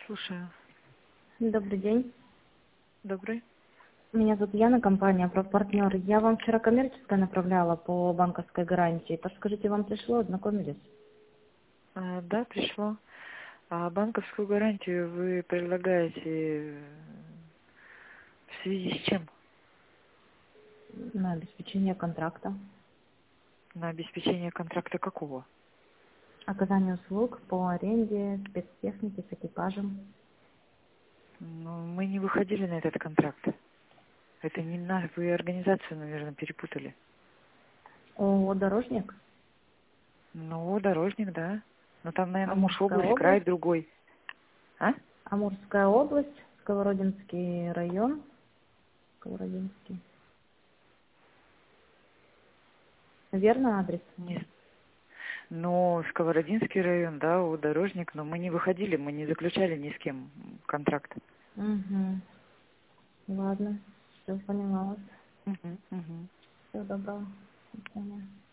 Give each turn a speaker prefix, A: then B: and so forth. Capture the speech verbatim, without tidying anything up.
A: Слушаю.
B: Добрый день.
A: Добрый.
B: Меня зовут Яна, компания «Профпартнер». Я вам вчера коммерческое направляла по банковской гарантии. Подскажите, вам пришло, ознакомились?
A: А, да, пришло. А банковскую гарантию вы предлагаете в связи с чем?
B: На обеспечение контракта.
A: На обеспечение контракта какого?
B: Оказание услуг по аренде спецтехники с экипажем.
A: Ну, мы не выходили на этот контракт. Это не наш, вы организацию, наверное, перепутали.
B: О, дорожник.
A: Ну, дорожник, да. Но там, наверное, муж
B: Амурская
A: область, край
B: область.
A: другой. А?
B: Амурская область, Сковородинский район. Сковородинский. Верно адрес?
A: Нет. Ну, Сковородинский район, да, у дорожник, но мы не выходили, мы не заключали ни с кем контракт.
B: Угу. Ладно, все поняла вас.
A: Угу, угу.
B: Всего доброго. До свидания.